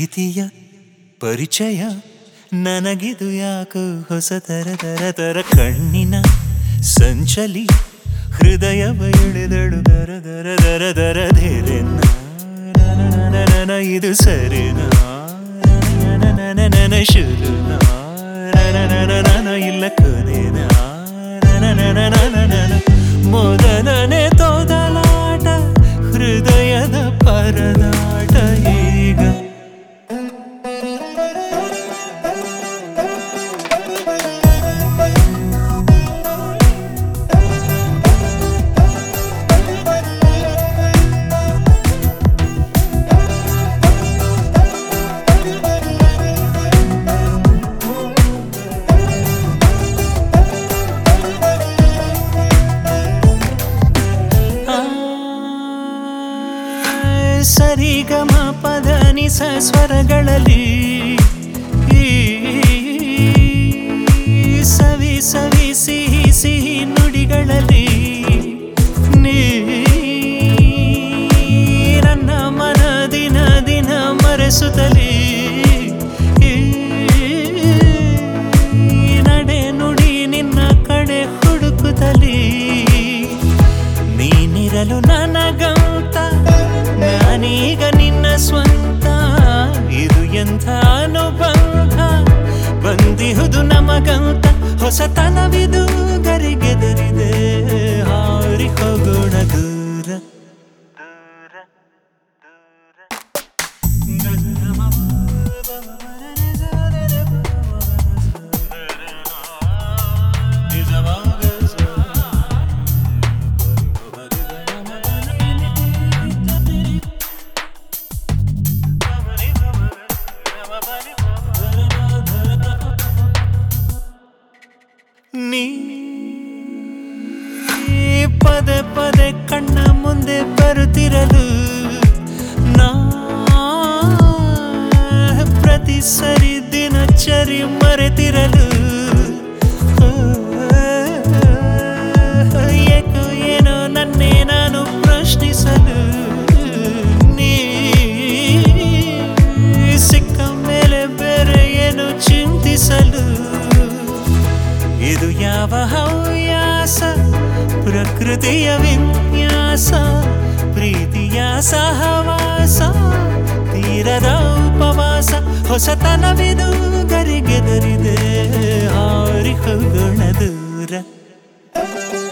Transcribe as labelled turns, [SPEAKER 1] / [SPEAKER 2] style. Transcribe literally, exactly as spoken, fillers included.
[SPEAKER 1] ಪ್ರೀತಿಯ ಪರಿಚಯ ನನಗಿದು ಯಾಕೋ ಹೊಸ ತರ ತರ ತರ ಕಣ್ಣಿನ ಸಂಚಲಿ ಹೃದಯ ಬಯಳೆದಳು ದರ ದರ ದರ ದರ ಧೇರೆನ್ನ ನನ ಇದು ಸರಿನಾ ನನ ನನ ಶುರುನಾ ನನ ಇಲ್ಲ ಕೊನೆನಾ ನನ ನನ ನನ ಮೊದಲನೇ ತೊದಲಾಟ ಹೃದಯದ ಪರದಾಟ ಈಗ ಸರಿಗಮ ಪದ ನಿಸ ಸ್ವರಗಳಲ್ಲಿ ಸವಿ ಸವಿ ಸಿಹಿ ಸಿಹಿ ನುಡಿಗಳಲ್ಲಿ ನೀ ನನ್ನ ಮನ ದಿನ ದಿನ ಮರೆಸುತ್ತಲೇ ನಡೆ ನುಡಿ ನಿನ್ನ ಕಡೆ ಹುಡುಕುತ್ತಲೇ ನೀನಿರಲು ನನಗಂತ ನಾನೀಗ ನಿನ್ನ ಸ್ವಂತ ಇದು ಎಂಥ ಅನುಬಂಧ ಬಂದಿಹುದು ನಮಗಂತ ಹೊಸತನವಿದು ಗರಿಗೆದರಿದೆ ಹಾರಿ ಹೋಗೋಣ ದೂರ ನೀ ಪದೇ ಪದೇ ಕಣ್ಣ ಮುಂದೆ ಬರುತ್ತಿರಲು ನಾ ಪ್ರತಿ ಸರಿ ದಿನಚರಿ ಮರೆತಿರಲು ಏಕೋ ಏನೋ ನನ್ನೇ ನಾನು ಪ್ರಶ್ನಿಸಲು ನೀ ಸಿಕ್ಕ ಮೇಲೆ ಬೇರೆ ಏನು ಚಿಂತಿಸಲು ಇದು ಯಾವ ಹವ್ಯಾಸ ಪ್ರಕೃತಿಯ ವಿನ್ಯಾಸ ಪ್ರೀತಿಯ ಸಹವಾಸ ತೀರದ ಉಪವಾಸ ಹೊಸತನವಿದು ಗರಿಗೆದರಿದೆ ಹಾರಿ ಹೋಗೋಣ ದೂರ